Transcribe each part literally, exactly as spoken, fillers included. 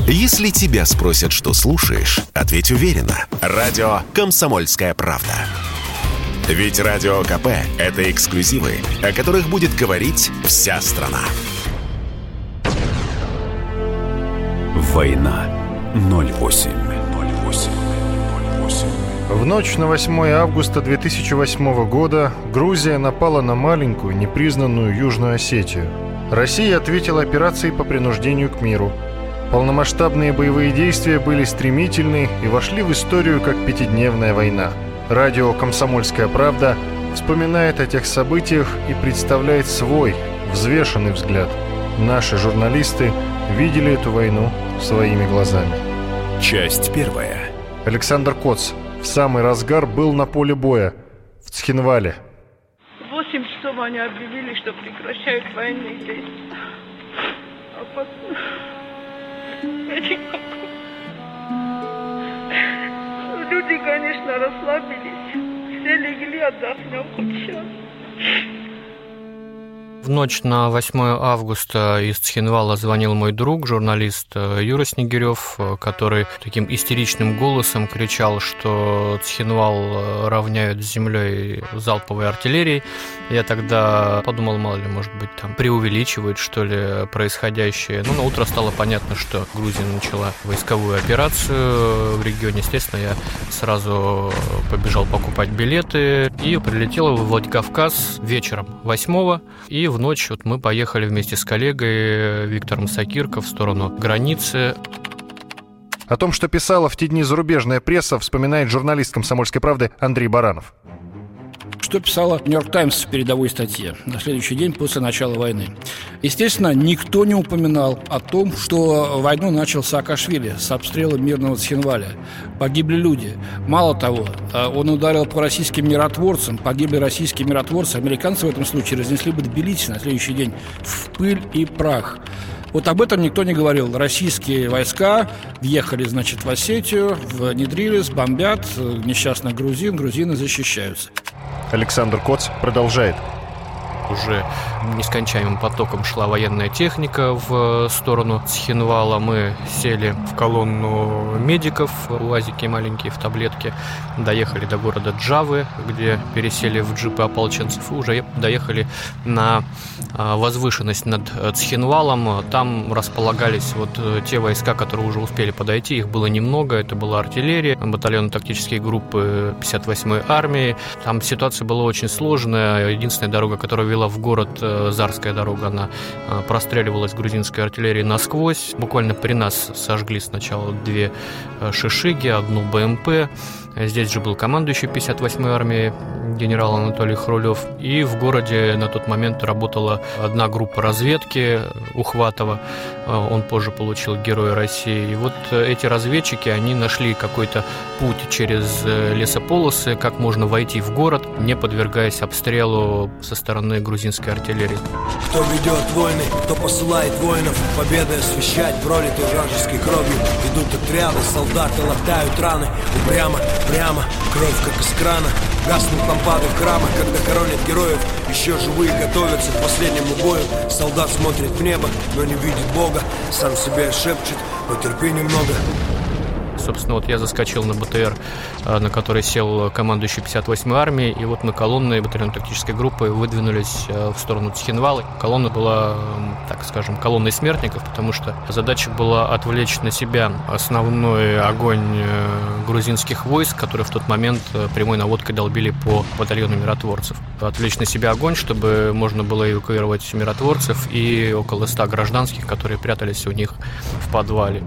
Если тебя спросят, что слушаешь, ответь уверенно. Радио «Комсомольская правда». Ведь Радио КП – это эксклюзивы, о которых будет говорить вся страна. Война ноль восемь. В ночь на восьмое августа две тысячи восьмого года Грузия напала на маленькую, непризнанную Южную Осетию. Россия ответила операцией по принуждению к миру. Полномасштабные боевые действия были стремительны и вошли в историю как пятидневная война. Радио «Комсомольская правда» вспоминает о тех событиях и представляет свой, взвешенный взгляд. Наши журналисты видели эту войну своими глазами. Часть первая. Александр Коц в самый разгар был на поле боя в Цхинвале. В восемь часов они объявили, что прекращают военные действия. А потом... Люди, конечно, расслабились. Все легли, отдохнем хоть сейчас. В ночь на восьмое августа из Цхинвала звонил мой друг, журналист Юра Снегирев, который таким истеричным голосом кричал, что Цхинвал равняют с землей залповой артиллерией. Я тогда подумал, мало ли, может быть, там преувеличивают, что ли, происходящее. Но на утро стало понятно, что Грузия начала войсковую операцию в регионе. Естественно, я сразу побежал покупать билеты и прилетел в Владикавказ вечером восьмого. И в ночь вот мы поехали вместе с коллегой Виктором Сакирко в сторону границы. О том, что писала в те дни зарубежная пресса, вспоминает журналист «Комсомольской правды» Андрей Баранов. Что писала «Нью-Йорк Таймс» в передовой статье на следующий день после начала войны. Естественно, никто не упоминал о том, что войну начал Саакашвили с обстрела мирного Цхинваля. Погибли люди. Мало того, он ударил по российским миротворцам, погибли российские миротворцы. Американцы в этом случае разнесли бы Тбилиси на следующий день в пыль и прах. Вот об этом никто не говорил. Российские войска въехали, значит, в Осетию, внедрились, бомбят несчастных грузин, грузины защищаются. Александр Коц продолжает. Уже нескончаемым потоком шла военная техника в сторону Цхинвала. Мы сели в колонну медиков, УАЗики маленькие в таблетке, доехали до города Джавы, где пересели в джипы ополченцев, и уже доехали на возвышенность над Цхинвалом. Там располагались вот те войска, которые уже успели подойти. Их было немного. Это была артиллерия, батальон тактические группы пятьдесят восьмой армии. Там ситуация была очень сложная. Единственная дорога, которая вела в город, Зарская дорога, она простреливалась грузинской артиллерией насквозь. Буквально при нас сожгли сначала две шишиги, одну БМП. Здесь же был командующий пятьдесят восьмой армией генерал Анатолий Хрулев. И в городе на тот момент работала одна группа разведки Ухватова. Он позже получил Героя России. И вот эти разведчики, они нашли какой-то путь через лесополосы, как можно войти в город, не подвергаясь обстрелу со стороны грузинской артиллерии. Кто ведет войны, кто посылает воинов, победы освещать пролитой вражеской кровью. Идут отряды, солдаты латают раны, упрямо, прямо, кровь как из крана. Гаснут лампады в храмах, когда хоронят героев. Еще живые готовятся к последнему бою. Солдат смотрит в небо, но не видит Бога. Сам себе шепчет: потерпи немного. Собственно, вот я заскочил на БТР, на который сел командующий пятьдесят восьмой армии, и вот мы колонной батальон тактической группы выдвинулись в сторону Цхинвала. Колонна была, так скажем, колонной смертников, потому что задача была отвлечь на себя основной огонь грузинских войск, которые в тот момент прямой наводкой долбили по батальону миротворцев. Отвлечь на себя огонь, чтобы можно было эвакуировать миротворцев и около ста гражданских, которые прятались у них в подвале.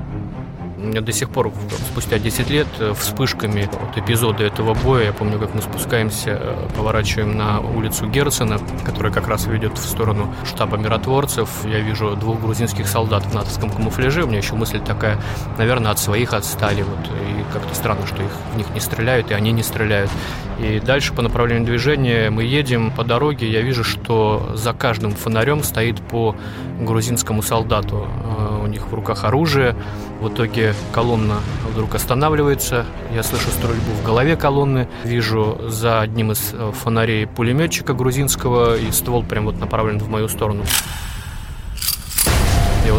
До сих пор, спустя десять лет, вспышками вот эпизода этого боя, я помню, как мы спускаемся, поворачиваем на улицу Герцена, которая как раз ведет в сторону штаба миротворцев. Я вижу двух грузинских солдат в натовском камуфляже. У меня еще мысль такая: наверное, от своих отстали. Вот. И как-то странно, что их, в них не стреляют, и они не стреляют. И дальше по направлению движения мы едем по дороге. Я вижу, что за каждым фонарем стоит по грузинскому солдату. У них в руках оружие. В итоге колонна вдруг останавливается. Я слышу стрельбу в голове колонны. Вижу за одним из фонарей пулеметчика грузинского, и ствол прям вот направлен в мою сторону. Я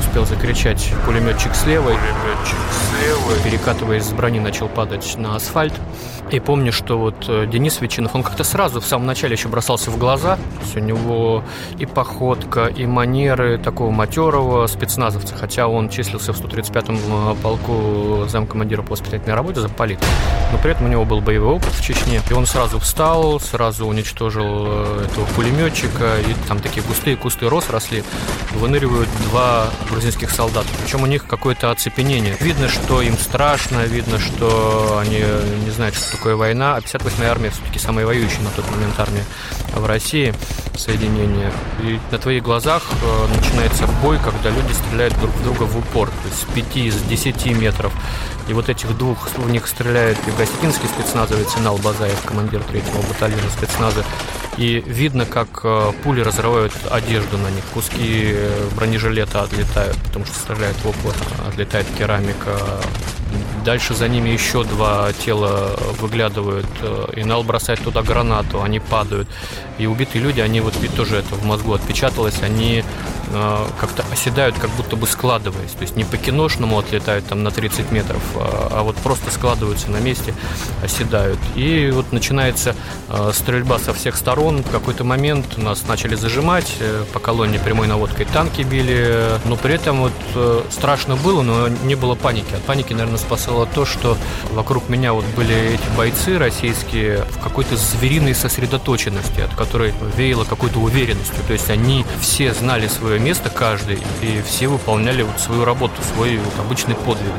успел закричать пулеметчик слева. Пулеметчик слева. Перекатываясь с брони, начал падать на асфальт. И помню, что вот Денис Ветчинов, он как-то сразу в самом начале еще бросался в глаза. То есть у него и походка, и манеры такого матерого спецназовца. Хотя он числился в сто тридцать пятом полку замкомандира по воспитательной работе, замполит. Но при этом у него был боевой опыт в Чечне. И он сразу встал, сразу уничтожил этого пулеметчика. И там такие густые кусты роз росли. Выныривают два грузинских солдата. Причем у них какое-то оцепенение. Видно, что им страшно, видно, что они не знают, что такое война. А пятьдесят восьмая армия все-таки самая воюющая на тот момент армия в России, соединение. И на твоих глазах э, начинается бой, когда люди стреляют друг в друга в упор. То есть с пяти, с десяти метров. И вот этих двух в них стреляет евгостинский спецназовец Инал Базаев, командир третьего батальона спецназа. И видно, как э, пули разрывают одежду на них. Куски бронежилета отлетают, потому что стреляют в упор. Отлетает керамика. Дальше за ними еще два тела выглядывают. Инал бросает туда гранату, они падают. И убитые люди, они вот ведь тоже это в мозгу отпечаталось, они э, как-то оседают, как будто бы складываясь. То есть не по-киношному отлетают там на тридцать метров, а, а вот просто складываются на месте, оседают. И вот начинается э, стрельба со всех сторон. В какой-то момент нас начали зажимать, э, по колонне прямой наводкой танки били. Но при этом вот э, страшно было, но не было паники. От паники, наверное, спасало то, что вокруг меня вот были эти бойцы российские в какой-то звериной сосредоточенности, от которой веяло какой-то уверенностью. То есть они все знали свое место, каждый, и все выполняли вот свою работу, свой вот обычный подвиг.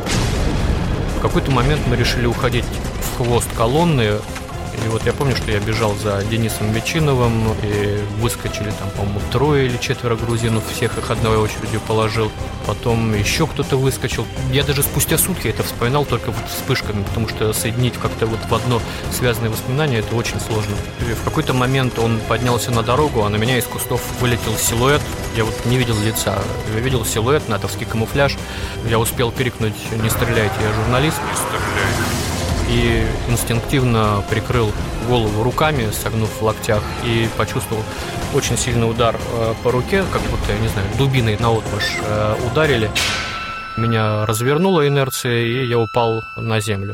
В какой-то момент мы решили уходить в хвост колонны. И вот я помню, что я бежал за Денисом Ветчиновым, и выскочили там, по-моему, трое или четверо грузинов, всех их одной очередью положил. Потом еще кто-то выскочил. Я даже спустя сутки это вспоминал только вот вспышками, потому что соединить как-то вот в одно связанное воспоминание это очень сложно. И в какой-то момент он поднялся на дорогу, а на меня из кустов вылетел силуэт. Я вот не видел лица. Я видел силуэт, натовский камуфляж. Я успел крикнуть: «Не стреляйте, я журналист». «Не стреляйте». И инстинктивно прикрыл голову руками, согнув в локтях, и почувствовал очень сильный удар э, по руке, как будто, я не знаю, дубиной наотмашь э, ударили. Меня развернула инерция, и я упал на землю.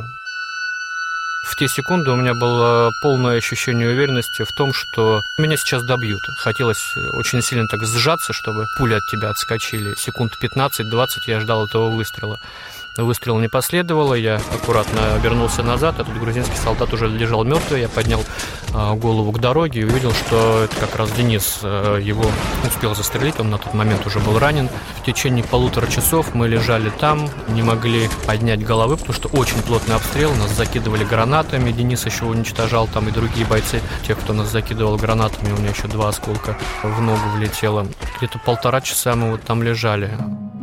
В те секунды у меня было полное ощущение уверенности в том, что меня сейчас добьют. Хотелось очень сильно так сжаться, чтобы пули от тебя отскочили. Секунд пятнадцать-двадцать я ждал этого выстрела. Выстрела не последовало, я аккуратно обернулся назад, этот грузинский солдат уже лежал мертвый. Я поднял э, голову к дороге и увидел, что это как раз Денис э, его успел застрелить, он на тот момент уже был ранен. В течение полутора часов мы лежали там, не могли поднять головы, потому что очень плотный обстрел, нас закидывали гранатами, Денис еще уничтожал там и другие бойцы, тех, кто нас закидывал гранатами, у меня еще два осколка в ногу влетело. Где-то полтора часа мы вот там лежали.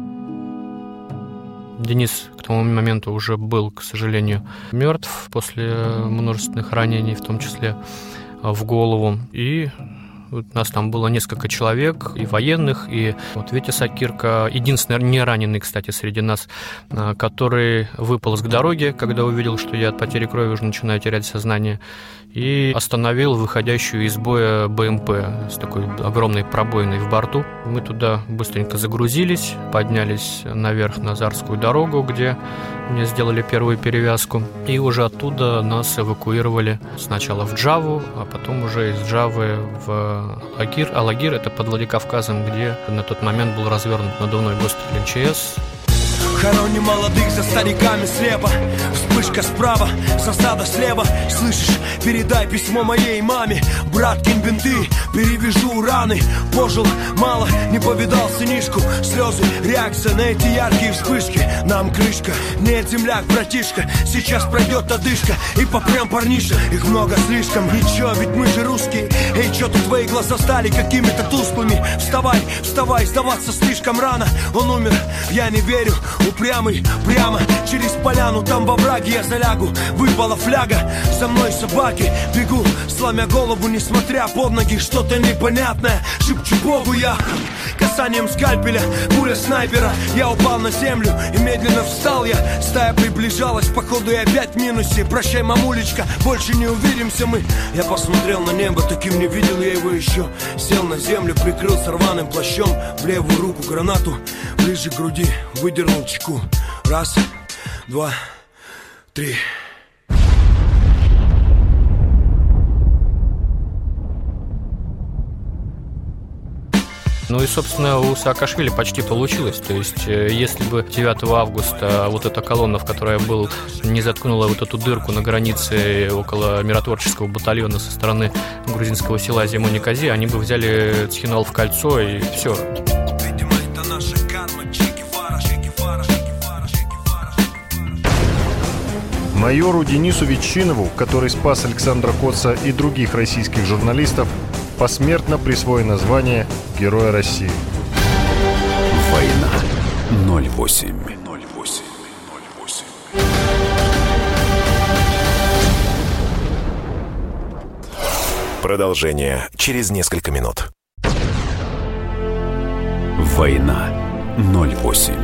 Денис к тому моменту уже был, к сожалению, мертв после множественных ранений, в том числе в голову. И вот нас там было несколько человек, и военных, и вот Витя Сакирко, единственный не раненый, кстати, среди нас, который выполз к дороге, когда увидел, что я от потери крови уже начинаю терять сознание, и остановил выходящую из боя БМП с такой огромной пробоиной в борту. Мы туда быстренько загрузились, поднялись наверх на Зарскую дорогу, где мне сделали первую перевязку, и уже оттуда нас эвакуировали сначала в Джаву, а потом уже из Джавы в Алагир. Алагир — это под Владикавказом, где на тот момент был развернут надувной госпиталь МЧС. Хороним молодых за стариками слепо. Вспышка справа, засада слева. Слышишь, передай письмо моей маме. Браткин, бинты, перевяжу раны. Пожил мало, не повидал сынишку. Слезы, реакция на эти яркие вспышки. Нам крышка, нет, земляк, братишка. Сейчас пройдет одышка и попрям, парниша. Их много слишком, ничего, ведь мы же русские. Эй, чё тут твои глаза стали какими-то тусклыми? Вставай, вставай, сдаваться слишком рано. Он умер, я не верю. Упрямый, прямо через поляну, там во враге я залягу. Выпала фляга, за мной собаки. Бегу, сломя голову, несмотря под ноги. Что-то непонятное, шепчу Богу я. Касанием скальпеля, пуля снайпера. Я упал на землю и медленно встал я. Стая приближалась, походу и опять в минусе. Прощай, мамулечка, больше не увидимся мы. Я посмотрел на небо, таким не видел я его еще. Сел на землю, прикрылся рваным плащом. В левую руку гранату, ближе к груди выдернул чеку. Раз, два, три. Ну и, собственно, у Саакашвили почти получилось. То есть, если бы девятого августа вот эта колонна, в которой я был, не заткнула вот эту дырку на границе около миротворческого батальона со стороны грузинского села Земуни-Кази, они бы взяли Цхинвал в кольцо и все. Майору Денису Ветчинову, который спас Александра Коца и других российских журналистов, посмертно присвоено звание Героя России. Война. ноль восемь. Продолжение через несколько минут. Война. ноль восемь.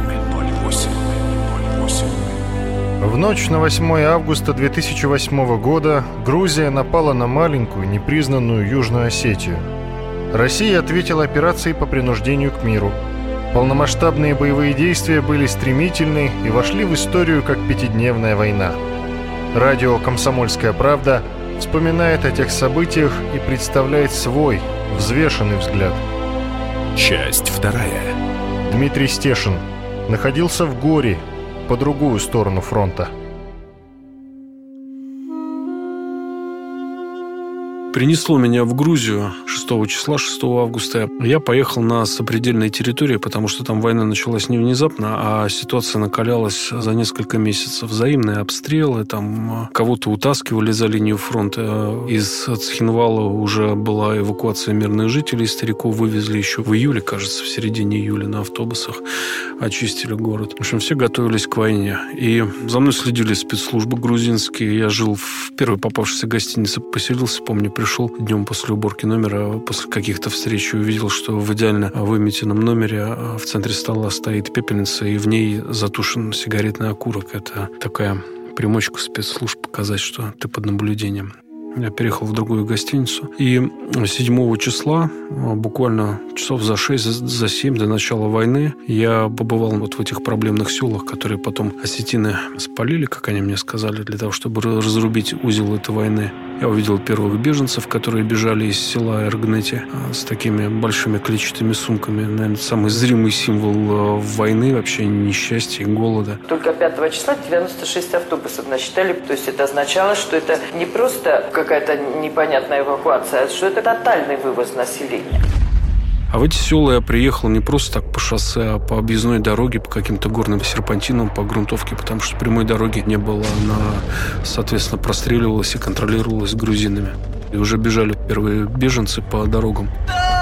В ночь на восьмое августа две тысячи восьмого года Грузия напала на маленькую, непризнанную Южную Осетию. Россия ответила операцией по принуждению к миру. Полномасштабные боевые действия были стремительны и вошли в историю как пятидневная война. Радио «Комсомольская правда» вспоминает о тех событиях и представляет свой, взвешенный взгляд. Часть вторая. Дмитрий Стешин находился в Горе, по другую сторону фронта. Принесло меня в Грузию шестого числа, шестого августа. Я поехал на сопредельные территории, потому что там война началась не внезапно, а ситуация накалялась за несколько месяцев. Взаимные обстрелы, там кого-то утаскивали за линию фронта. Из Цхинвала уже была эвакуация мирных жителей, стариков вывезли еще в июле, кажется, в середине июля на автобусах. Очистили город. В общем, все готовились к войне. И за мной следили спецслужбы грузинские. Я жил в первой попавшейся гостинице, поселился, помню, пришел днем после уборки номера, после каких-то встреч, и увидел, что в идеально выметенном номере в центре стола стоит пепельница, и в ней затушен сигаретный окурок. Это такая примочка спецслужб показать, что ты под наблюдением. Я переехал в другую гостиницу. И седьмого числа, буквально часов за шесть, за семь до начала войны, я побывал вот в этих проблемных селах, которые потом осетины спалили, как они мне сказали, для того, чтобы разрубить узел этой войны. Я увидел первых беженцев, которые бежали из села Эргнети с такими большими клетчатыми сумками. Наверное, самый зримый символ войны, вообще несчастья и голода. Только пятого числа девяносто шесть автобусов насчитали. То есть это означало, что это не просто какая-то непонятная эвакуация, а что это тотальный вывоз населения. А в эти села я приехал не просто так по шоссе, а по объездной дороге, по каким-то горным серпантинам, по грунтовке, потому что прямой дороги не было. Она, соответственно, простреливалась и контролировалась грузинами. И уже бежали первые беженцы по дорогам.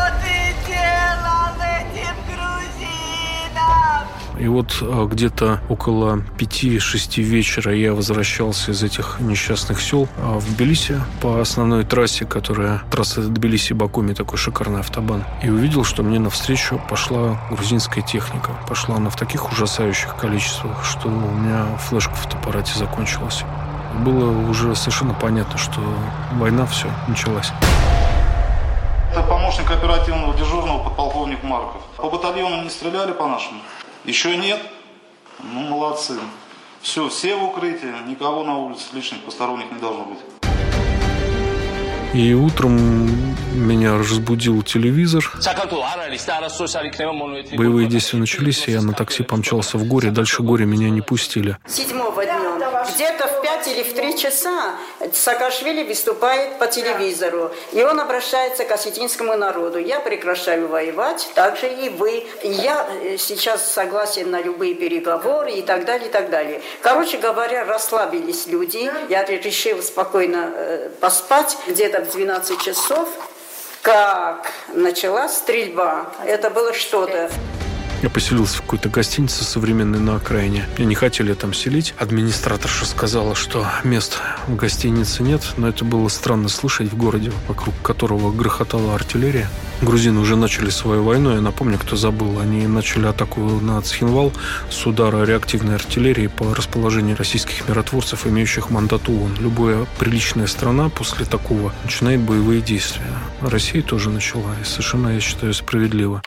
И вот где-то около пяти-шести вечера я возвращался из этих несчастных сел в Тбилиси по основной трассе, которая трасса Тбилиси-Бакуми, такой шикарный автобан. И увидел, что мне навстречу пошла грузинская техника. Пошла она в таких ужасающих количествах, что у меня флешка в фотоаппарате закончилась. Было уже совершенно понятно, что война все началась. Это помощник оперативного дежурного подполковник Марков. По батальону не стреляли по нашему? Еще нет? Ну, молодцы. Все, все в укрытии, никого на улице лишних посторонних не должно быть. И утром меня разбудил телевизор. Боевые действия начались, и я на такси помчался в Горе. Дальше Горе меня не пустили. Седьмого дня. Где-то в пять или в три часа Саакашвили выступает по телевизору. И он обращается к осетинскому народу. Я прекращаю воевать, так же и вы. Я сейчас согласен на любые переговоры и так далее, и так далее. Короче говоря, расслабились люди. Я решил спокойно э, поспать. Где-то в двенадцать часов, как началась стрельба. Это было что-то. Я поселился в какой-то гостинице современной на окраине. Меня не хотели там селить. Администраторша сказала, что мест в гостинице нет, но это было странно слышать в городе, вокруг которого грохотала артиллерия. Грузины уже начали свою войну. Я напомню, кто забыл, они начали атаку на Цхинвал с удара реактивной артиллерии по расположению российских миротворцев, имеющих мандат ООН. Любая приличная страна после такого начинает боевые действия. Россия тоже начала, и совершенно, я считаю, справедливо.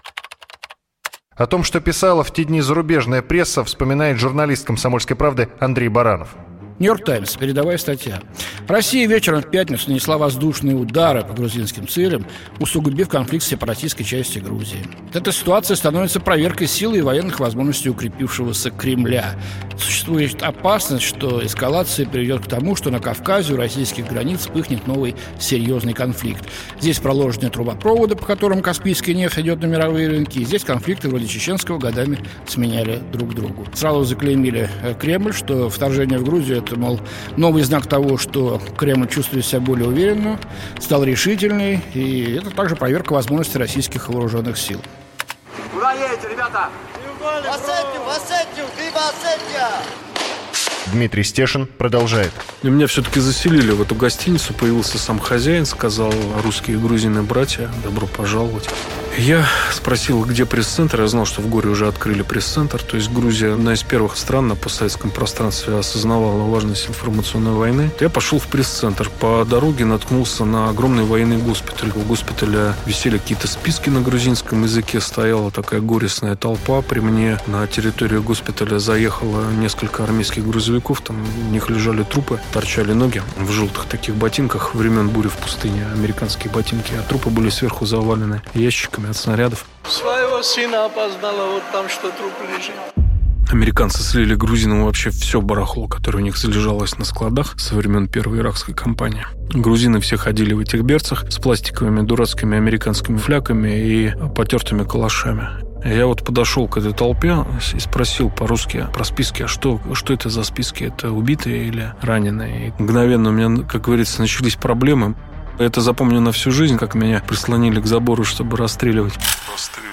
О том, что писала в те дни зарубежная пресса, вспоминает журналист «Комсомольской правды» Андрей Баранов. «Нью-Йорк Таймс», передовая статья. Россия вечером в пятницу нанесла воздушные удары по грузинским целям, усугубив конфликт с сепаратистской частью Грузии. Эта ситуация становится проверкой силы и военных возможностей укрепившегося Кремля. Существует опасность, что эскалация приведет к тому, что на Кавказе у российских границ вспыхнет новый серьезный конфликт. Здесь проложены трубопроводы, по которым каспийская нефть идет на мировые рынки, и здесь конфликты вроде чеченского годами сменяли друг другу. Сразу заклеймили Кремль, что вторжение в Грузию – это, мол, новый знак того, что Кремль чувствует себя более уверенно, стал решительней, и это также проверка возможностей российских вооруженных сил. Куда едете, ребята? В Осетию, в Осетию, ты в Осетия! Дмитрий Стешин продолжает. И меня все-таки заселили в эту гостиницу. Появился сам хозяин, сказал: русские и грузины братья, добро пожаловать. Я спросил, где пресс-центр. Я знал, что в Горе уже открыли пресс-центр. То есть Грузия одна из первых стран на постсоветском пространстве осознавала важность информационной войны. Я пошел в пресс-центр. По дороге наткнулся на огромный военный госпиталь. У госпиталя висели какие-то списки на грузинском языке. Стояла такая горестная толпа. При мне на территорию госпиталя заехало несколько армейских грузовиков. Там у них лежали трупы, торчали ноги в желтых таких ботинках времен бури в пустыне. Американские ботинки. А трупы были сверху завалены ящиками от снарядов. Своего сына опознала, вот там что труп лежит. Американцы слили грузинам вообще все барахло, которое у них залежалось на складах со времен первой иракской кампании. Грузины все ходили в этих берцах с пластиковыми дурацкими американскими фляками и потертыми калашами. Я вот подошел к этой толпе и спросил по-русски про списки, а что, что это за списки? Это убитые или раненые? И мгновенно у меня, как говорится, начались проблемы. Это запомню на всю жизнь, как меня прислонили к забору, чтобы расстреливать. Расстреливать.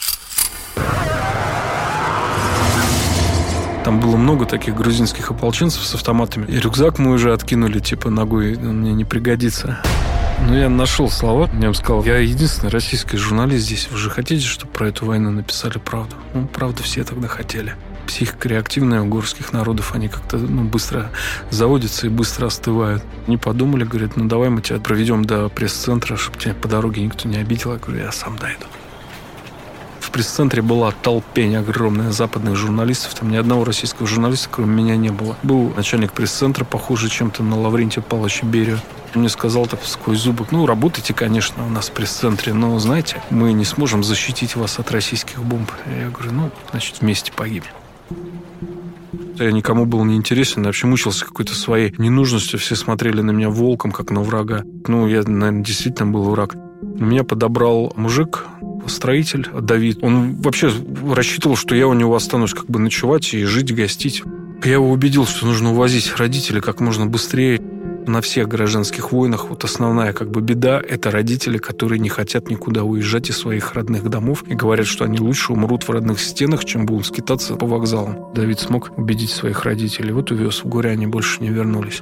Там было много таких грузинских ополченцев с автоматами. И рюкзак мы уже откинули, типа, ногой, он мне не пригодится. Но я нашел слова. Я им сказал: я единственный российский журналист здесь. Вы же хотите, чтобы про эту войну написали правду? Ну, правду все тогда хотели. Психика реактивная у горских народов, они как-то ну, быстро заводятся и быстро остывают. Не подумали, говорят: ну давай мы тебя проведем до пресс-центра, чтобы тебя по дороге никто не обидел. Я говорю: я сам дойду. В пресс-центре была толпень огромная западных журналистов. Там ни одного российского журналиста, кроме меня, не было. Был начальник пресс-центра, похожий чем-то на Лаврентия Павловича Берию. Он мне сказал так сквозь зубы: ну, работайте, конечно, у нас в пресс-центре, но, знаете, мы не сможем защитить вас от российских бомб. Я говорю: ну, значит, вместе погибнем. Я никому был не интересен, я вообще мучился какой-то своей ненужностью. Все смотрели на меня волком, как на врага. Ну, я, наверное, действительно был враг. Меня подобрал мужик, строитель Давид. Он вообще рассчитывал, что я у него останусь как бы ночевать и жить, гостить. Я его убедил, что нужно увозить родителей как можно быстрее. На всех гражданских войнах вот основная как бы беда – это родители, которые не хотят никуда уезжать из своих родных домов и говорят, что они лучше умрут в родных стенах, чем будут скитаться по вокзалам. Давид смог убедить своих родителей. Вот увез в Горе, они больше не вернулись.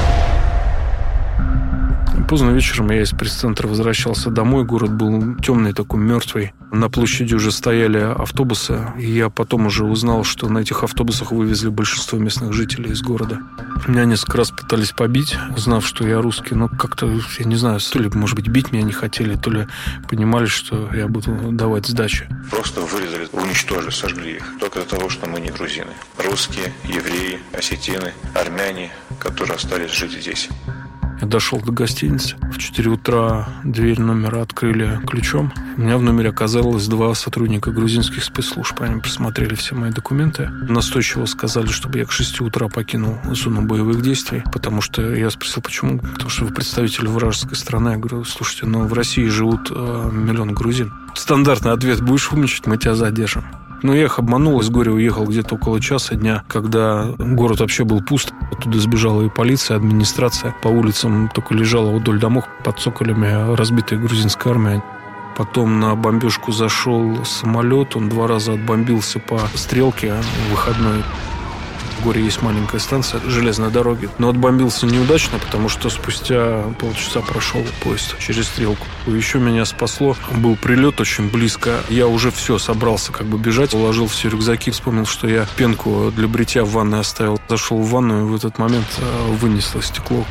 Поздно вечером я из пресс-центра возвращался домой. Город был темный, такой мертвый. На площади уже стояли автобусы. И я потом уже узнал, что на этих автобусах вывезли большинство местных жителей из города. Меня несколько раз пытались побить, узнав, что я русский. Но как-то, я не знаю, то ли, может быть, бить меня не хотели, то ли понимали, что я буду давать сдачи. Просто вырезали, уничтожили, сожгли их. Только из-за того, что мы не грузины. Русские, евреи, осетины, армяне, которые остались жить здесь. Я дошел до гостиницы. В четыре утра дверь номера открыли ключом. У меня в номере оказалось два сотрудника грузинских спецслужб. Они просмотрели все мои документы. Настойчиво сказали, чтобы я к шести утра покинул зону боевых действий. Потому что я спросил, почему? Потому что вы представитель вражеской страны. Я говорю: слушайте, но в России живут э, миллион грузин. Стандартный ответ: будешь умничать, мы тебя задержим. Но я их обманул, из Горя уехал где-то около часа дня, когда город вообще был пуст. Оттуда сбежала и полиция, и администрация. По улицам только лежала вдоль домов под цоколями разбитая грузинская армия. Потом на бомбежку зашел самолет. Он два раза отбомбился по стрелке выходной. В Горе есть маленькая станция железной дороги. Но отбомбился неудачно, потому что спустя полчаса прошел поезд через стрелку. Еще меня спасло. Был прилет очень близко. Я уже все, собрался как бы бежать. Уложил все рюкзаки. Вспомнил, что я пенку для бритья в ванной оставил. Зашел в ванную, и в этот момент вынесло стекло.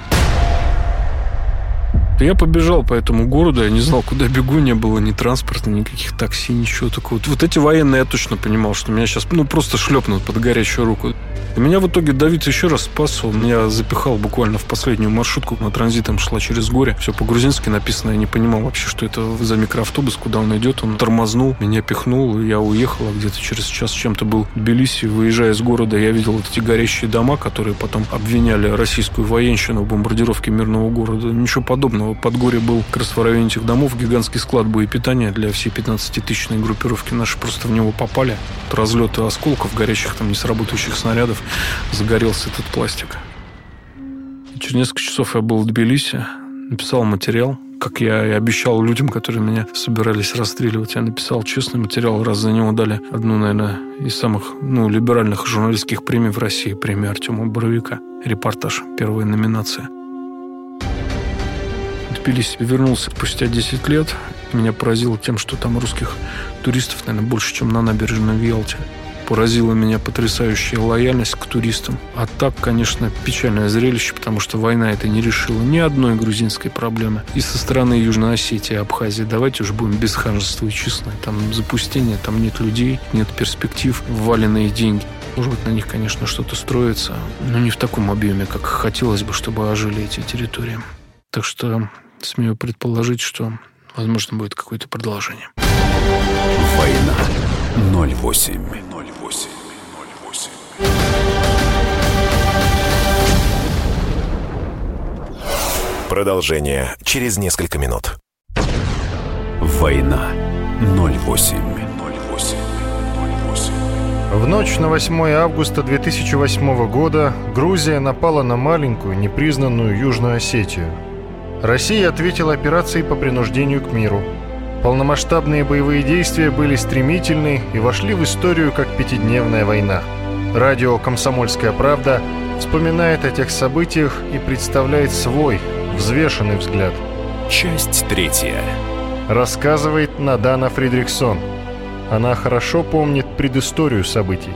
Я побежал по этому городу, я не знал, куда бегу, не было ни транспорта, никаких такси, ничего такого. Вот эти военные, я точно понимал, что меня сейчас ну, просто шлепнут под горячую руку. И меня в итоге Давид еще раз спас. Он меня запихал буквально в последнюю маршрутку. На транзитом шла через горе. Все по-грузински написано. Я не понимал вообще, что это за микроавтобус, куда он идет. Он тормознул, меня пихнул, и я уехал. А где-то через час с чем-то был в Тбилиси. Выезжая из города, я видел вот эти горящие дома, которые потом обвиняли российскую военщину в бомбардировке мирного города. Ничего подобного. Под горе был как раз в районе этих домов гигантский склад боепитания для всей пятнадцатитысячной группировки. Наши просто в него попали. От разлета осколков, горящих там несработающих снарядов, загорелся этот пластик. И через несколько часов я был в Тбилиси, написал материал, как я и обещал людям, которые меня собирались расстреливать. Я написал честный материал, раз за него дали одну, наверное, из самых ну, либеральных журналистских премий в России, премию Артема Боровика. Репортаж, первая номинация. В Тбилиси вернулся спустя десять лет. Меня поразило тем, что там русских туристов, наверное, больше, чем на набережной в Ялте. Поразила меня потрясающая лояльность к туристам. А так, конечно, печальное зрелище, потому что война это не решила ни одной грузинской проблемы. И со стороны Южной Осетии и Абхазии. Давайте уж будем без ханжества и честны. Там запустение, там нет людей, нет перспектив, вваленные деньги. Может быть, на них, конечно, что-то строится, но не в таком объеме, как хотелось бы, чтобы ожили эти территории. Так что смею предположить, что, возможно, будет какое-то продолжение. Война. ноль восемь. Продолжение через несколько минут. Война. ноль восемь. В ночь на восьмое августа две тысячи восьмого года Грузия напала на маленькую, непризнанную Южную Осетию. Россия ответила операцией по принуждению к миру. Полномасштабные боевые действия были стремительны и вошли в историю как пятидневная война. Радио «Комсомольская правда» вспоминает о тех событиях и представляет свой, взвешенный взгляд. Часть третья. Рассказывает Надана Фридрихсон. Она хорошо помнит предысторию событий.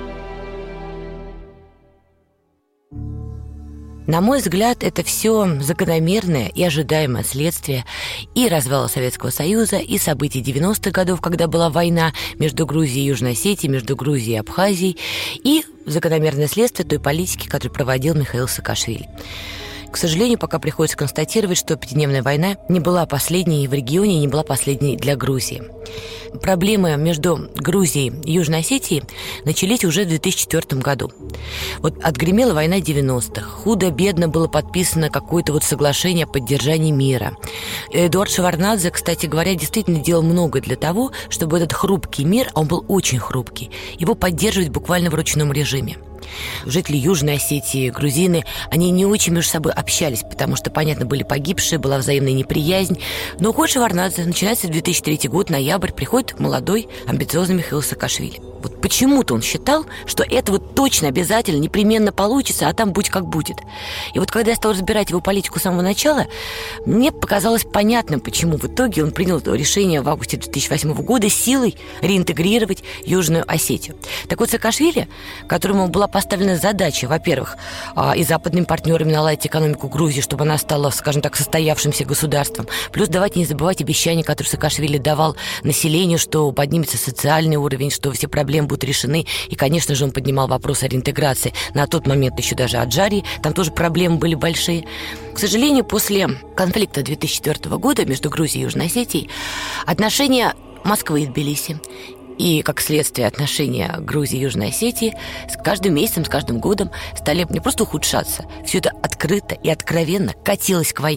На мой взгляд, это все закономерное и ожидаемое следствие и развала Советского Союза, и событий девяностых годов, когда была война между Грузией и Южной Осетией, между Грузией и Абхазией, и закономерное следствие той политики, которую проводил Михаил Саакашвили. К сожалению, пока приходится констатировать, что пятидневная война не была последней в регионе, не была последней для Грузии. Проблемы между Грузией и Южной Осетией начались уже в две тысячи четвёртом году. Вот отгремела война девяностых. Худо-бедно было подписано какое-то вот соглашение о поддержании мира. Эдуард Шеварднадзе, кстати говоря, действительно делал многое для того, чтобы этот хрупкий мир, а он был очень хрупкий, его поддерживать буквально в ручном режиме. Жители Южной Осетии, грузины, они не очень между собой общались, потому что, понятно, были погибшие, была взаимная неприязнь. Но уход Шеварднадзе начинается в две тысячи третий год, ноябрь, приходит молодой, амбициозный Михаил Саакашвили. Вот почему-то он считал, что это вот точно, обязательно, непременно получится, а там будь как будет. И вот когда я стал разбирать его политику с самого начала, мне показалось понятным, почему в итоге он принял решение в августе две тысячи восьмого года силой реинтегрировать Южную Осетию. Так вот, Саакашвили, которому была поставлена задача, во-первых, и западными партнерами наладить экономику Грузии, чтобы она стала, скажем так, состоявшимся государством, плюс давайте не забывать обещания, которые Саакашвили давал населению, что поднимется социальный уровень, что все проблемы будут решены. И, конечно же, он поднимал вопрос о реинтеграции. На тот момент еще даже Аджарии. Там тоже проблемы были большие. К сожалению, после конфликта две тысячи четвёртого года между Грузией и Южной Осетией отношения Москвы и Тбилиси и, как следствие, отношения Грузии и Южной Осетии с каждым месяцем, с каждым годом стали не просто ухудшаться. Все это открыто и откровенно катилось к войне.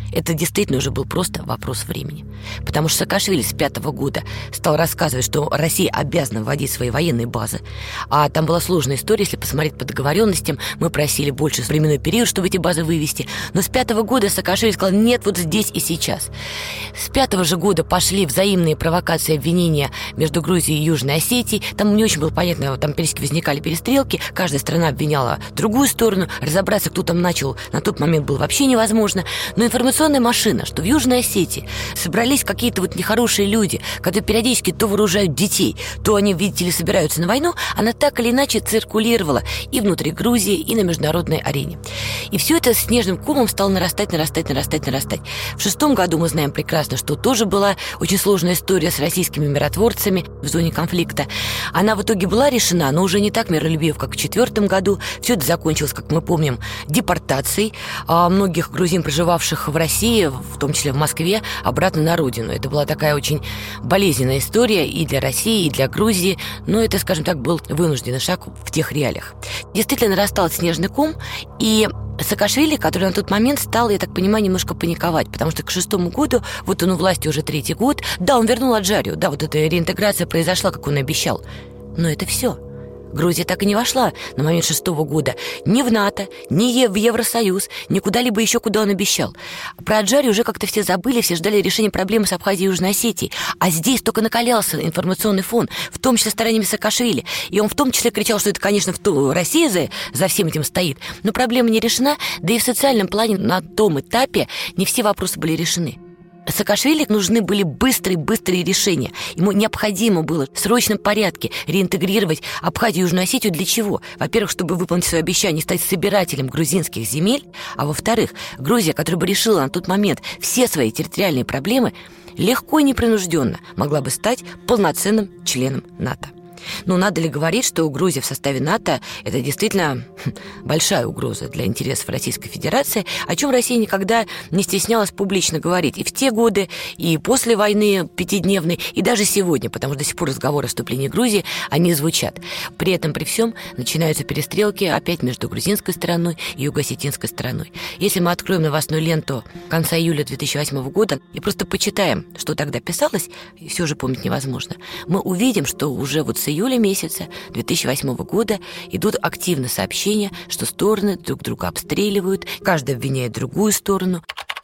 Это действительно уже был просто вопрос времени. Потому что Саакашвили с пятого года стал рассказывать, что Россия обязана вводить свои военные базы. А там была сложная история, если посмотреть по договоренностям. Мы просили больше временной период, чтобы эти базы вывести. Но с пятого года Саакашвили сказал: нет, вот здесь и сейчас. С пятого же года пошли взаимные провокации, обвинения между Грузией и Южной Осетией. Там не очень было понятно, там периодически возникали перестрелки. Каждая страна обвиняла другую сторону. Разобраться, кто там начал, на тот момент было вообще невозможно. Но информационная машина, что в Южной Осетии собрались какие-то вот нехорошие люди, которые периодически то вооружают детей, то они, видите ли, собираются на войну, она так или иначе циркулировала и внутри Грузии, и на международной арене. И все это снежным комом стало нарастать, нарастать, нарастать, нарастать. В шестом году мы знаем прекрасно, что тоже была очень сложная история с российскими миротворцами в зоне конфликта. Она в итоге была решена, но уже не так миролюбиво, как в четвертом году. Все это закончилось, как мы помним, депортацией многих грузин, проживавших в России, в том числе в Москве, обратно на родину. Это была такая очень болезненная история и для России, и для Грузии, но это, скажем так, был вынужденный шаг в тех реалиях. Действительно нарастал снежный ком, и Саакашвили, который на тот момент стал, я так понимаю, немножко паниковать, потому что к шестому году, вот он у власти уже третий год, да, он вернул Аджарию, да, вот эта реинтеграция произошла, как он и обещал, но это все. Грузия так и не вошла на момент шестого года ни в НАТО, ни в Евросоюз, ни куда-либо еще, куда он обещал. Про Аджарию уже как-то все забыли, все ждали решения проблемы с Абхазией и Южной Осетией. А здесь только накалялся информационный фон, в том числе стараниями Саакашвили. И он в том числе кричал, что это, конечно, Россия за, за всем этим стоит. Но проблема не решена, да и в социальном плане на том этапе не все вопросы были решены. Саакашвили нужны были быстрые-быстрые решения. Ему необходимо было в срочном порядке реинтегрировать Абхазию и Южную Осетию. Для чего? Во-первых, чтобы выполнить свое обещание стать собирателем грузинских земель, а во-вторых, Грузия, которая бы решила на тот момент все свои территориальные проблемы, легко и непринужденно могла бы стать полноценным членом НАТО. Но надо ли говорить, что Грузия в составе НАТО – это действительно большая угроза для интересов Российской Федерации, о чем Россия никогда не стеснялась публично говорить и в те годы, и после войны пятидневной, и даже сегодня, потому что до сих пор разговоры о вступлении Грузии, они звучат. При этом, при всем, начинаются перестрелки опять между грузинской стороной и юго-осетинской стороной. Если мы откроем новостную ленту конца июля две тысячи восьмого года и просто почитаем, что тогда писалось, и все же помнить невозможно, мы увидим, что уже вот с июля месяца две тысячи восьмого года идут активно сообщения, что стороны друг друга обстреливают, каждый обвиняет другую сторону.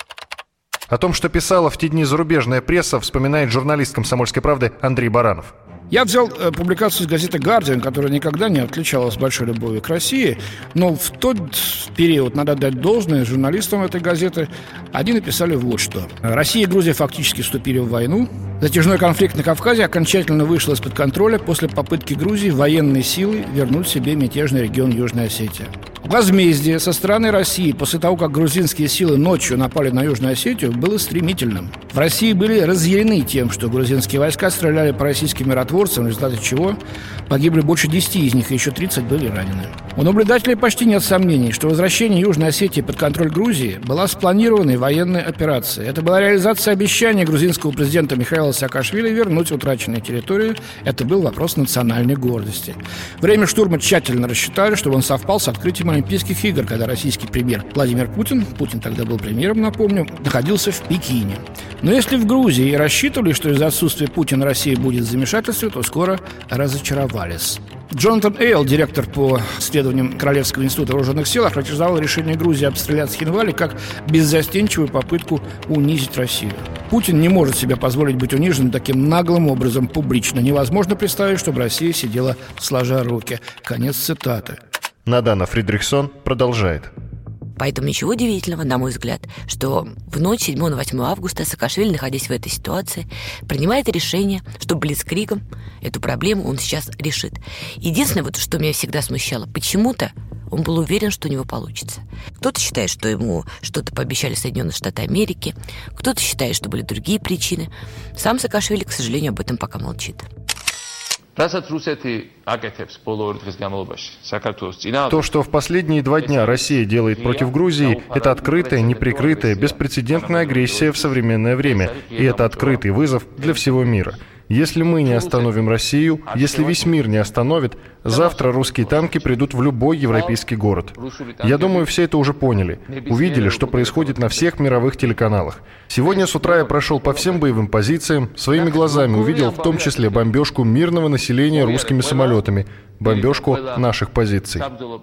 О том, что писала в те дни зарубежная пресса, вспоминает журналист «Комсомольской правды» Андрей Баранов. Я взял э, публикацию из газеты «Гардиан», которая никогда не отличалась большой любовью к России, но в тот период, надо дать должное журналистам этой газеты, они написали вот что. Россия и Грузия фактически вступили в войну. Затяжной конфликт на Кавказе окончательно вышел из-под контроля после попытки Грузии военной силой вернуть себе мятежный регион Южной Осетии. Возмездие со стороны России после того, как грузинские силы ночью напали на Южную Осетию, было стремительным. В России были разъярены тем, что грузинские войска стреляли по российским миротворцам, в результате чего погибли больше десяти из них, и еще тридцать были ранены. У наблюдателей почти нет сомнений, что возвращение Южной Осетии под контроль Грузии была спланированной военной операцией. Это была реализация обещания грузинского президента Михаила Саакашвили вернуть утраченные территории. Это был вопрос национальной гордости. Время штурма тщательно рассчитали, чтобы он совпал с открытием Олимпийских игр, когда российский премьер Владимир Путин, Путин тогда был премьером, напомню, находился в Пекине. Но если в Грузии и рассчитывали, что из-за отсутствия Путина Россия будет в замешательстве, то скоро разочаровались. Джонатан Эйл, директор по исследованиям Королевского института вооруженных сил, охарактеризовал решение Грузии обстрелять Схинвали как беззастенчивую попытку унизить Россию. Путин не может себе позволить быть униженным таким наглым образом публично. Невозможно представить, чтобы Россия сидела сложа руки. Конец цитаты. Надана Фридрихсон продолжает. Поэтому ничего удивительного, на мой взгляд, что в ночь седьмого на восьмое августа Саакашвили, находясь в этой ситуации, принимает решение, что блицкригом эту проблему он сейчас решит. Единственное, вот, что меня всегда смущало, почему-то он был уверен, что у него получится. Кто-то считает, что ему что-то пообещали Соединенные Штаты Америки, кто-то считает, что были другие причины. Сам Саакашвили, к сожалению, об этом пока молчит. То, что в последние два дня Россия делает против Грузии, это открытая, неприкрытая, беспрецедентная агрессия в современное время. И это открытый вызов для всего мира. Если мы не остановим Россию, если весь мир не остановит, завтра русские танки придут в любой европейский город. Я думаю, все это уже поняли. Увидели, что происходит на всех мировых телеканалах. Сегодня с утра я прошел по всем боевым позициям, своими глазами увидел в том числе бомбежку мирного населения русскими самолетами, бомбежку наших позиций.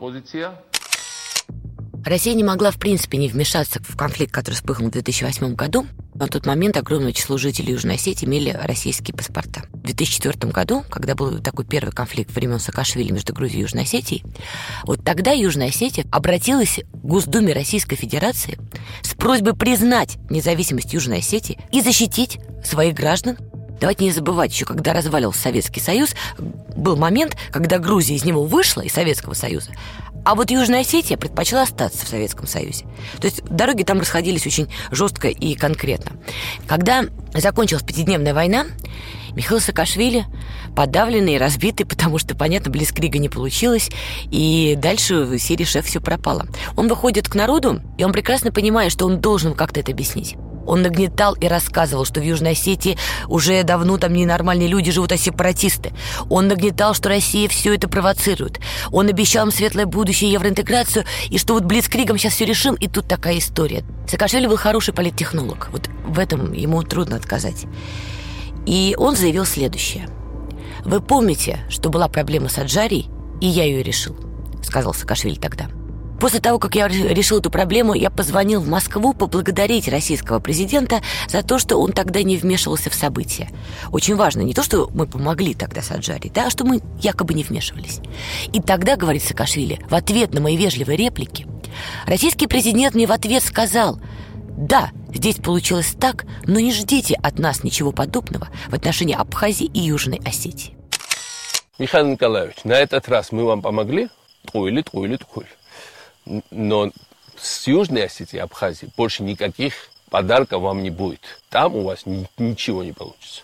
Россия не могла, в принципе, не вмешаться в конфликт, который вспыхнул в две тысячи восьмом году. На тот момент огромное число жителей Южной Осетии имели российские паспорта. В две тысячи четвёртом году, когда был такой первый конфликт времен Саакашвили между Грузией и Южной Осетией, вот тогда Южная Осетия обратилась к Госдуме Российской Федерации с просьбой признать независимость Южной Осетии и защитить своих граждан. Давайте не забывать, еще когда разваливался Советский Союз, был момент, когда Грузия из него вышла, из Советского Союза, а вот Южная Осетия предпочла остаться в Советском Союзе. То есть дороги там расходились очень жестко и конкретно. Когда закончилась пятидневная война, Михаил Саакашвили, подавленный и разбитый, потому что, понятно, блицкрига не получилось, и дальше в серии «Шеф» все пропало. Он выходит к народу, и он прекрасно понимает, что он должен как-то это объяснить. Он нагнетал и рассказывал, что в Южной Осетии уже давно там ненормальные люди живут, а сепаратисты. Он нагнетал, что Россия все это провоцирует. Он обещал им светлое будущее, евроинтеграцию, и что вот блицкригом сейчас все решим, и тут такая история. Саакашвили был хороший политтехнолог. Вот в этом ему трудно отказать. И он заявил следующее. «Вы помните, что была проблема с Аджарией, и я ее решил», — сказал Саакашвили тогда. После того, как я решил эту проблему, я позвонил в Москву поблагодарить российского президента за то, что он тогда не вмешивался в события. Очень важно не то, что мы помогли тогда с Аджарией, да, а что мы якобы не вмешивались. И тогда, говорит Саакашвили, в ответ на мои вежливые реплики, российский президент мне в ответ сказал: «Да, здесь получилось так, но не ждите от нас ничего подобного в отношении Абхазии и Южной Осетии». Михаил Николаевич, на этот раз мы вам помогли? Труили, труили, труили. Но с Южной Осетией и Абхазией больше никаких подарков вам не будет. Там у вас ни- ничего не получится.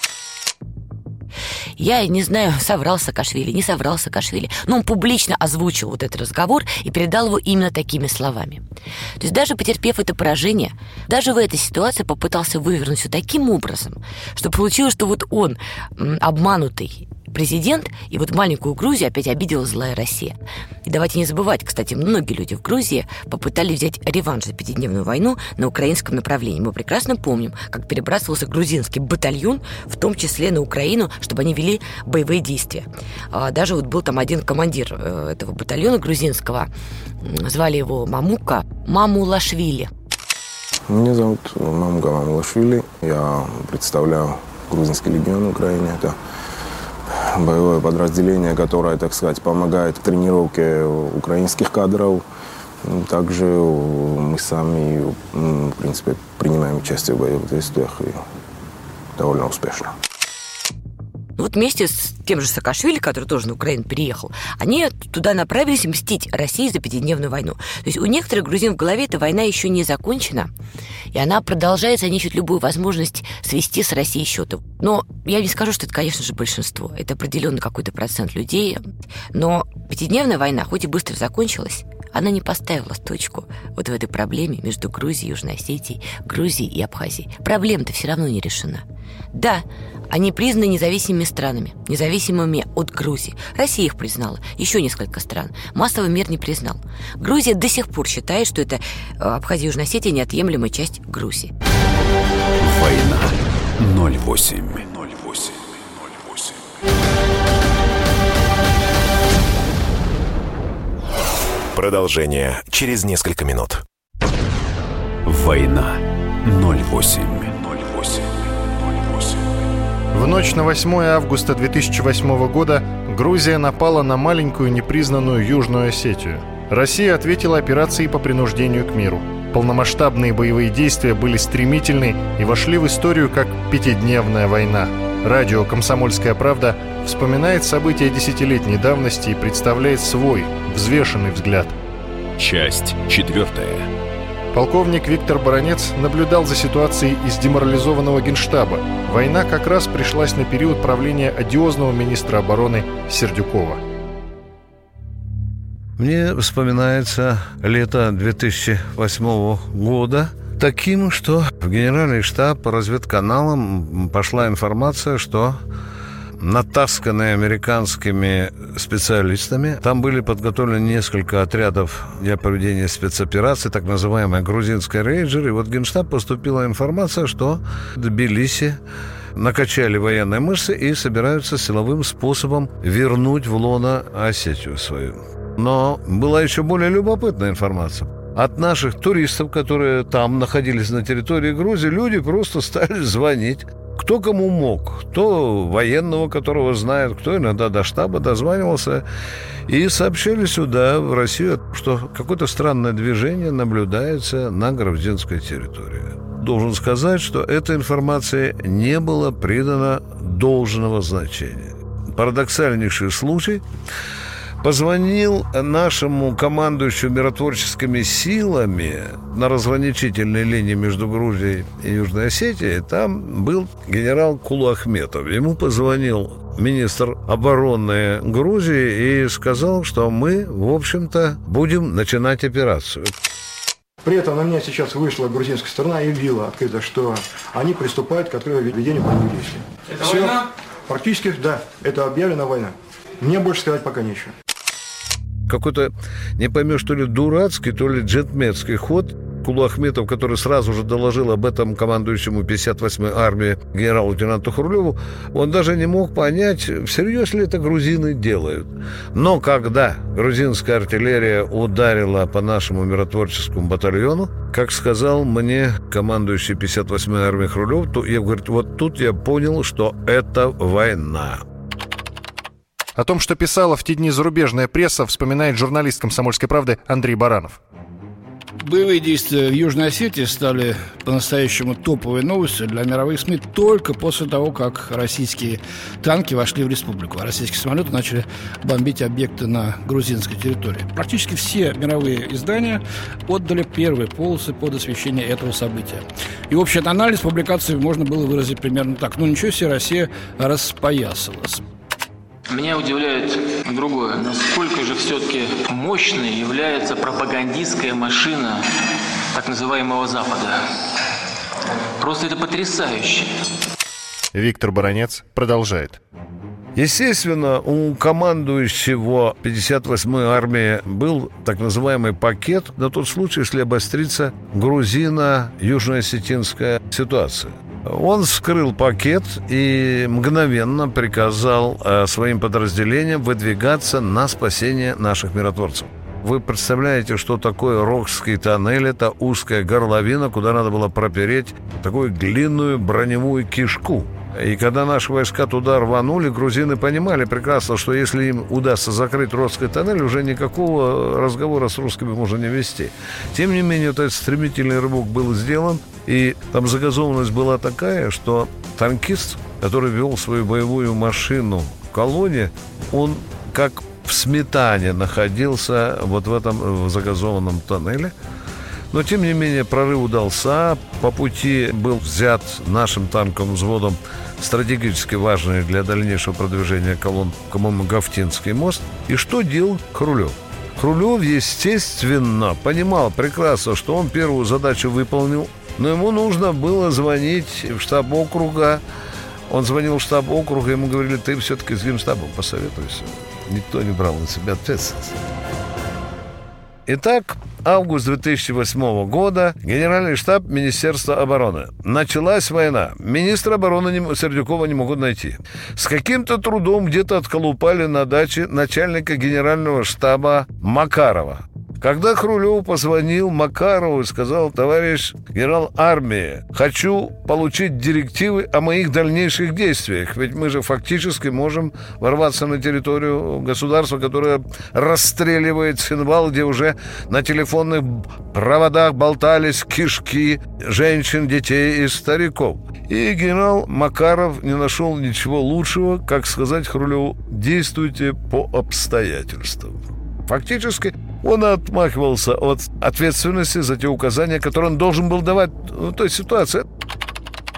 Я не знаю, соврал Саакашвили, не соврал Саакашвили, но он публично озвучил вот этот разговор и передал его именно такими словами. То есть даже потерпев это поражение, даже в этой ситуации попытался вывернуть все таким образом, что получилось, что вот он, обманутый президент, и вот маленькую Грузию опять обидела злая Россия. И давайте не забывать, кстати, многие люди в Грузии попытались взять реванш за пятидневную войну на украинском направлении. Мы прекрасно помним, как перебрасывался грузинский батальон, в том числе на Украину, чтобы они вели боевые действия. Даже вот был там один командир этого батальона грузинского, звали его Мамука Мамулашвили. Меня зовут Мамука Мамулашвили. Я представляю грузинский легион Украины. Это боевое подразделение, которое, так сказать, помогает в тренировке украинских кадров. Также мы сами, в принципе, принимаем участие в боевых действиях и довольно успешно. Вот вместе с тем же Саакашвили, который тоже на Украину переехал, они туда направились мстить России за пятидневную войну. То есть у некоторых грузин в голове эта война еще не закончена, и она продолжается, они ищут любую возможность свести с Россией счеты. Но я не скажу, что это, конечно же, большинство. Это определенно какой-то процент людей. Но пятидневная война, хоть и быстро закончилась, она не поставила точку вот в этой проблеме между Грузией, Южной Осетией, Грузией и Абхазией. Проблема-то все равно не решена. Да, они признаны независимыми странами, независимыми от Грузии. Россия их признала, еще несколько стран. Массовый мир не признал. Грузия до сих пор считает, что это Абхазия и Южная Осетия неотъемлемая часть Грузии. Война ноль восемь. Продолжение через несколько минут. Война ноль восемь. В ночь на восьмое августа две тысячи восьмого года Грузия напала на маленькую непризнанную Южную Осетию. Россия ответила операцией по принуждению к миру. Полномасштабные боевые действия были стремительны и вошли в историю как пятидневная война. Радио «Комсомольская правда» вспоминает события десятилетней давности и представляет свой, взвешенный взгляд. Часть четвертая. Полковник Виктор Баранец наблюдал за ситуацией из деморализованного Генштаба. Война как раз пришлась на период правления одиозного министра обороны Сердюкова. Мне вспоминается лето две тысячи восьмого года. таким, что в Генеральный штаб по разведканалам пошла информация, что натасканные американскими специалистами, там были подготовлены несколько отрядов для проведения спецоперации, так называемая грузинская рейнджер. И вот в Генштаб поступила информация, что в Тбилиси накачали военные мышцы и собираются силовым способом вернуть в лоно Осетию свою. Но была еще более любопытная информация. От наших туристов, которые там находились на территории Грузии, люди просто стали звонить. Кто кому мог, кто военного, которого знает, кто иногда до штаба дозванивался, и сообщили сюда, в Россию, что какое-то странное движение наблюдается на грузинской территории. Должен сказать, что этой информации не было придано должного значения. Парадоксальнейший случай. Позвонил нашему командующему миротворческими силами на разграничительной линии между Грузией и Южной Осетией. Там был генерал Кулахметов. Ему позвонил министр обороны Грузии и сказал, что мы, в общем-то, будем начинать операцию. При этом на меня сейчас вышла грузинская сторона и объявила открыто, что они приступают к ведению боевых действий. Это Все, война? Практически, да. Это объявлена война. Мне больше сказать пока нечего. Какой-то, не поймешь, то ли дурацкий, то ли джентльменский ход. Кулахметов, который сразу же доложил об этом командующему пятьдесят восьмой армии генерал-лейтенанту Хрулеву, он даже не мог понять, всерьез ли это грузины делают. Но когда грузинская артиллерия ударила по нашему миротворческому батальону, как сказал мне командующий пятьдесят восьмой армией Хрулев, то я говорю, вот тут я понял, что это война. О том, что писала в те дни зарубежная пресса, вспоминает журналист «Комсомольской правды» Андрей Баранов. Боевые действия в Южной Осетии стали по-настоящему топовой новостью для мировых СМИ только после того, как российские танки вошли в республику, а российские самолеты начали бомбить объекты на грузинской территории. Практически все мировые издания отдали первые полосы под освещение этого события. И общий анализ публикации можно было выразить примерно так. Ну ничего себе, Россия распоясалась. Меня удивляет другое. Насколько же все-таки мощной является пропагандистская машина так называемого Запада. Просто это потрясающе. Виктор Баранец продолжает. Естественно, у командующего пятьдесят восьмой армии был так называемый пакет на тот случай, если обострится грузино-южно-осетинская ситуация. Он вскрыл пакет и мгновенно приказал э, своим подразделениям выдвигаться на спасение наших миротворцев. Вы представляете, что такое Рохский тоннель? Это узкая горловина, куда надо было пропереть такую длинную броневую кишку. И когда наши войска туда рванули, грузины понимали прекрасно, что если им удастся закрыть Рохский тоннель, уже никакого разговора с русскими можно не вести. Тем не менее, этот стремительный рывок был сделан, и там загазованность была такая, что танкист, который вел свою боевую машину в колонне, он как в сметане находился вот в этом загазованном тоннеле. Но, тем не менее, прорыв удался. По пути был взят нашим танковым взводом стратегически важный для дальнейшего продвижения колонн, по-моему, Гафтинский мост. И что делал Хрулев? Хрулев, естественно, понимал прекрасно, что он первую задачу выполнил, но ему нужно было звонить в штаб округа. Он звонил в штаб округа, ему говорили, ты все-таки с Генштабом посоветуйся. Никто не брал на себя ответственность. Итак, август две тысячи восьмого года, Генеральный штаб Министерства обороны. Началась война. Министра обороны не, Сердюкова не могут найти. С каким-то трудом где-то отколупали на даче начальника Генерального штаба Макарова. Когда Хрулев позвонил Макарову и сказал, товарищ генерал армии, хочу получить директивы о моих дальнейших действиях, ведь мы же фактически можем ворваться на территорию государства, которое расстреливает Цхинвал, где уже на телефонных проводах болтались кишки женщин, детей и стариков. И генерал Макаров не нашел ничего лучшего, как сказать Хрулеву, действуйте по обстоятельствам. Фактически он отмахивался от ответственности за те указания, которые он должен был давать в той ситуации.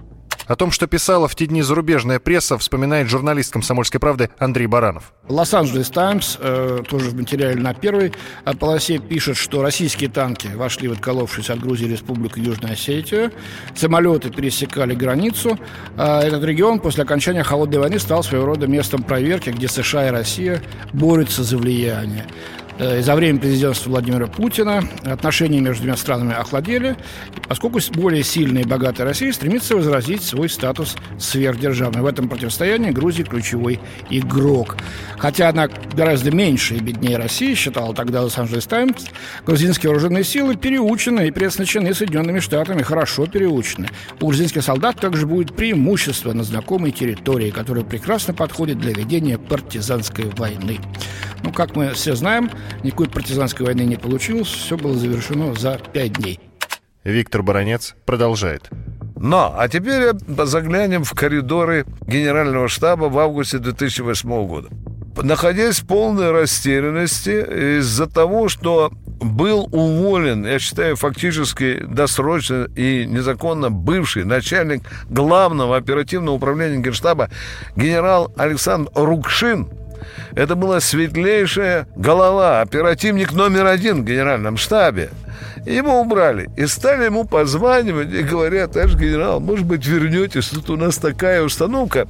О том, что писала в те дни зарубежная пресса, вспоминает журналист «Комсомольской правды» Андрей Баранов. Лос-Анджелес Таймс, э, тоже в материале на первой полосе, пишет, что российские танки вошли в отколовшуюся от Грузии республику Южную Осетию, самолеты пересекали границу. Э, этот регион после окончания Холодной войны стал своего рода местом проверки, где США и Россия борются за влияние. И за время президентства Владимира Путина отношения между двумя странами охладели, поскольку более сильная и богатая Россия стремится возразить свой статус сверхдержавной. В этом противостоянии Грузия ключевой игрок. Хотя она гораздо меньше и беднее России, считала тогда Лос-Анджелес Таймс, грузинские вооруженные силы переучены и предназначены Соединенными Штатами, хорошо переучены. У грузинских солдат также будет преимущество на знакомой территории, которая прекрасно подходит для ведения партизанской войны. Ну, как мы все знаем, никакой партизанской войны не получилось, все было завершено за пять дней. Виктор Баранец продолжает. Но, а теперь заглянем в коридоры Генерального штаба в августе две тысячи восьмого года. Находясь в полной растерянности из-за того, что был уволен, я считаю, фактически досрочно и незаконно бывший начальник главного оперативного управления Генштаба генерал Александр Рукшин. Это была светлейшая голова, оперативник номер один в Генеральном штабе. Его убрали и стали ему позванивать и говорят: товарищ генерал, может быть, вернетесь, тут у нас такая установка.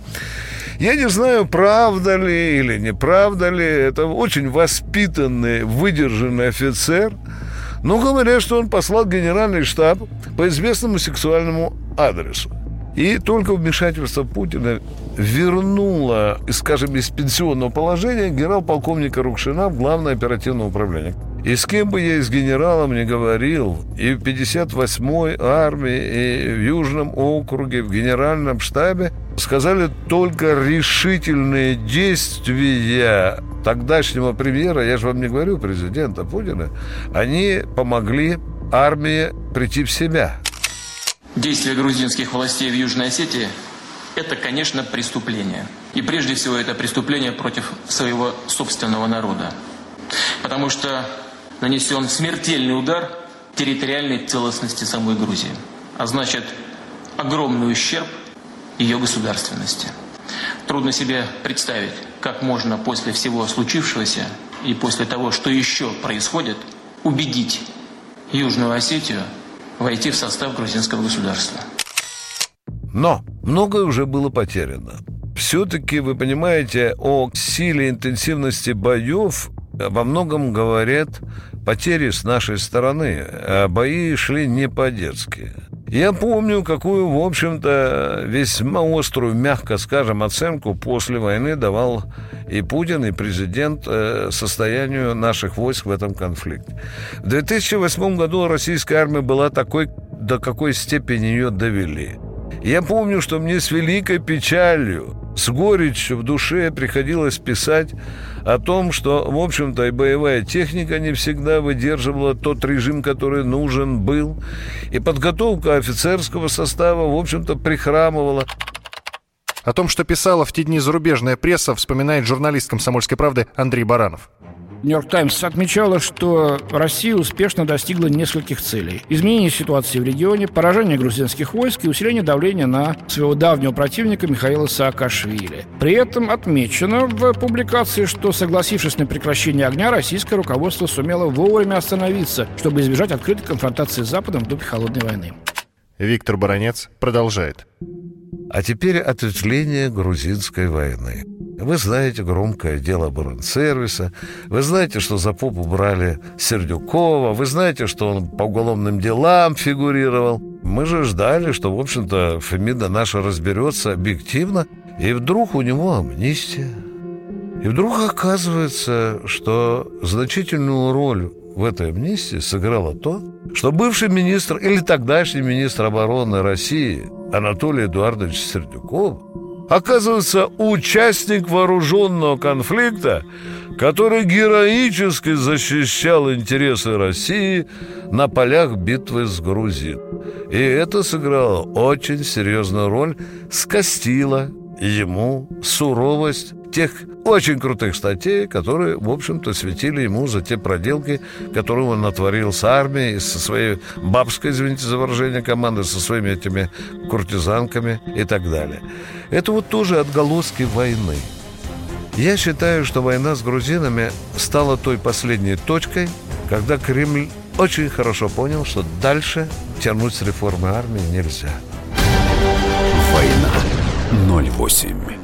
Я не знаю, правда ли или неправда ли, это очень воспитанный, выдержанный офицер, но говорят, что он послал Генеральный штаб по известному сексуальному адресу. И только вмешательство Путина вернуло, скажем, из пенсионного положения генерал-полковника Рукшина в Главное оперативное управление. И с кем бы я из генералов не говорил, и в пятьдесят восьмой армии, и в Южном округе, в Генеральном штабе, сказали только решительные действия тогдашнего премьера, я же вам не говорю президента Путина, они помогли армии прийти в себя. Действия грузинских властей в Южной Осетии – это, конечно, преступление. И прежде всего это преступление против своего собственного народа. Потому что нанесен смертельный удар территориальной целостности самой Грузии. А значит, огромный ущерб ее государственности. Трудно себе представить, как можно после всего случившегося и после того, что еще происходит, убедить Южную Осетию войти в состав грузинского государства. Но многое уже было потеряно. Все-таки, вы понимаете, о силе интенсивности боев во многом говорят потери с нашей стороны, а бои шли не по-детски. Я помню, какую, в общем-то, весьма острую, мягко скажем, оценку после войны давал и Путин, и президент состоянию наших войск в этом конфликте. В две тысячи восьмом году российская армия была такой, до какой степени ее довели. Я помню, что мне с великой печалью, с горечью в душе приходилось писать о том, что, в общем-то, и боевая техника не всегда выдерживала тот режим, который нужен был, и подготовка офицерского состава, в общем-то, прихрамывала. О том, что писала в те дни зарубежная пресса, вспоминает журналист «Комсомольской правды» Андрей Баранов. «Нью-Йорк Таймс» отмечала, что Россия успешно достигла нескольких целей: изменение ситуации в регионе, поражение грузинских войск и усиление давления на своего давнего противника Михаила Саакашвили. При этом отмечено в публикации, что, согласившись на прекращение огня, российское руководство сумело вовремя остановиться, чтобы избежать открытой конфронтации с Западом в духе холодной войны. Виктор Баранец продолжает. А теперь ответвление грузинской войны. Вы знаете громкое дело Оборонсервиса, вы знаете, что за попу брали Сердюкова, вы знаете, что он по уголовным делам фигурировал. Мы же ждали, что, в общем-то, Фемида наша разберется объективно, и вдруг у него амнистия. И вдруг оказывается, что значительную роль в этой амнистии сыграло то, что бывший министр или тогдашний министр обороны России Анатолий Эдуардович Сердюков оказывается участник вооруженного конфликта, который героически защищал интересы России на полях битвы с Грузией. И это сыграло очень серьезную роль, скостило ему суровость тех очень крутых статей, которые, в общем-то, светили ему за те проделки, которые он натворил с армией, со своей бабской, извините за выражение, командой, со своими этими куртизанками и так далее. Это вот тоже отголоски войны. Я считаю, что война с грузинами стала той последней точкой, когда Кремль очень хорошо понял, что дальше тянуть с реформой армии нельзя. Война ноль восемь.